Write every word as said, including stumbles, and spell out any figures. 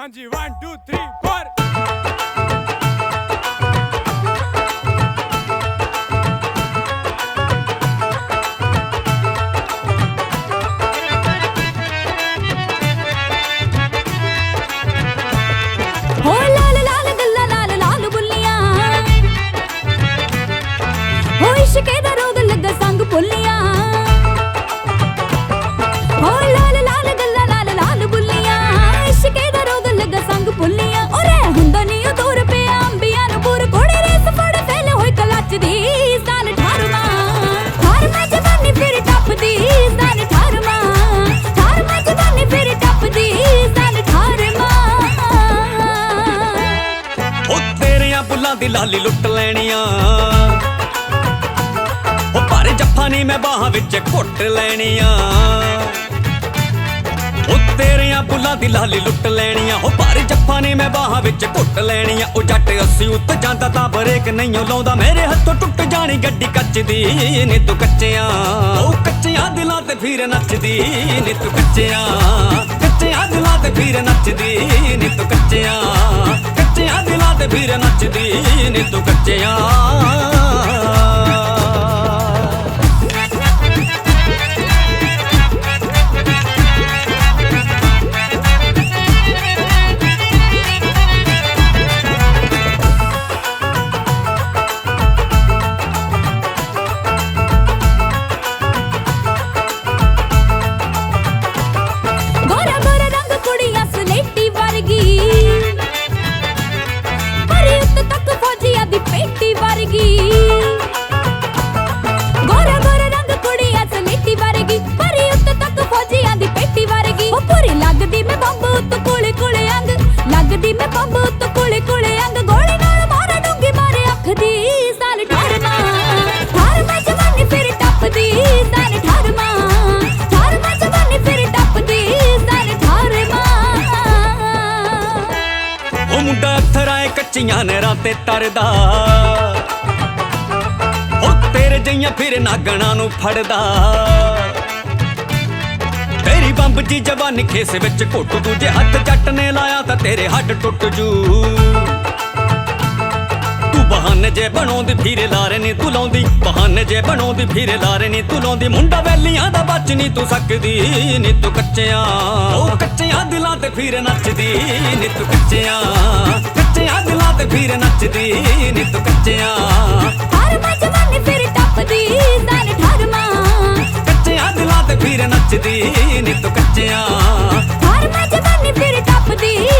हाँ जी one two three four. हो लाल लाल गल्ला लाल लाल बुल्लियां हो इश्के दा रोग लगा संग पुल्लियां हो लाल लाल गल्ला लाल लाल बुल्लियां इश्के दा रोग लगा संग पुल्लियां ओरे हुंदा नी ओ दूर पे अंबियां नु पूर कोड़े रेस फड़ फैल होई कलच दी साल ठारवा ठार मैं जवानी फिर टपदी साल ठारवा ठार मैं जवानी फिर टपदी साल ठारवा बुल्लां दी लाली लुट लैनियां ओ भारे जफ्फा नी मैं बाहां विच घुट लैनियां ओ तेरियां बुल्लां दी लाली लुट लैनियां ओ भारे जफ्फा नी मैं बाहां विच घुट लैनियां ओ जट अस्सी उत्त जांदा तां बरेक नहीं लाउंदा मेरे हत्थों टुट जानी गड्डी कच्चदी नी तू कच्चियां ओ कच्चियां दिलां ते फिर नचदी नी तू कच्चियां कच्चियां दिलां ते फिर नचदी नी तू कच्चियां कच्चियां दिलां ते फिर नचदी नी तू कच्चियां। गोरा गोरा रंग कुड़ियां सलेटी वर्गी परी उत्त तक फौजिया दी पेटी वर्गी गोरा गोरा रंग कुड़ियां सलेटी वर्गी परी उत्त तक फौजिया दी पेटी वर्गी ओ पूरी लगदी मैं बंब उत्त कोले कोले अंग लगदी मैं बंब उत्त कोले कोले अंग गोली नाल मारा डूंगी मारे अख दी साल ठारवा ठार मैं जवानी फिर टपदी साल ठारवा ठार मैं जवानी फिर टपदी साल ठारवा ओ मुंडा थराए कच्चियां नहरां ते तरदा ओ तेरे जइयां फिर नागणा नू फड़दा तेरी बंब जी जवानी खेस विच घुट दूजे हत्थ जट ने लाया तां तेरे हड्ड टुट जू तू बहाने जे बनाउंदी फिरे लारे नी तू लाउंदी बहाने जे बनाउंदी फिरे लारे नी तू लाउंदी मुंडा वैलियां दा बच नी तू सकदी नी तू कच्चियां ओ कच्चियां दिलां ते फिर नचदी नी तू कच्चियां कच्चियां दिलां ते फिर नचदी नी तू कच्चियां ठार मैं जवानी फिर टपदी साल ठारवा कच्चियां दिलां ते फिर नचदी नी तू कच्चियां ठार मैं जवानी फिर टपदी